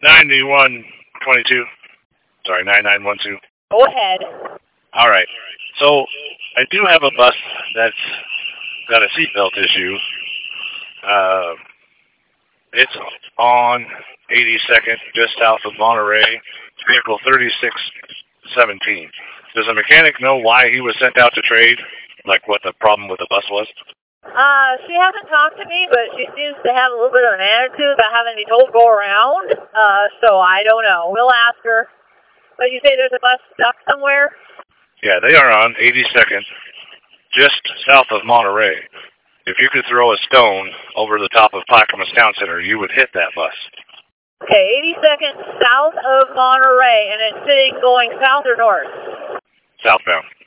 9122. Sorry, 9912. Go ahead. All right. So I do have a bus that's got a seatbelt issue. It's on 82nd, just south of Monterey, vehicle 3617. Does the mechanic know why he was sent out to trade? Like what the problem with the bus was? She hasn't talked to me, but she seems to have a little bit of an attitude about having to be told to go around. So I don't know. We'll ask her. But you say there's a bus stuck somewhere? Yeah, they are on 82nd, just south of Monterey. If you could throw a stone over the top of Clackamas Town Center, you would hit that bus. Okay, 82nd south of Monterey, and it's sitting going south or north? Southbound.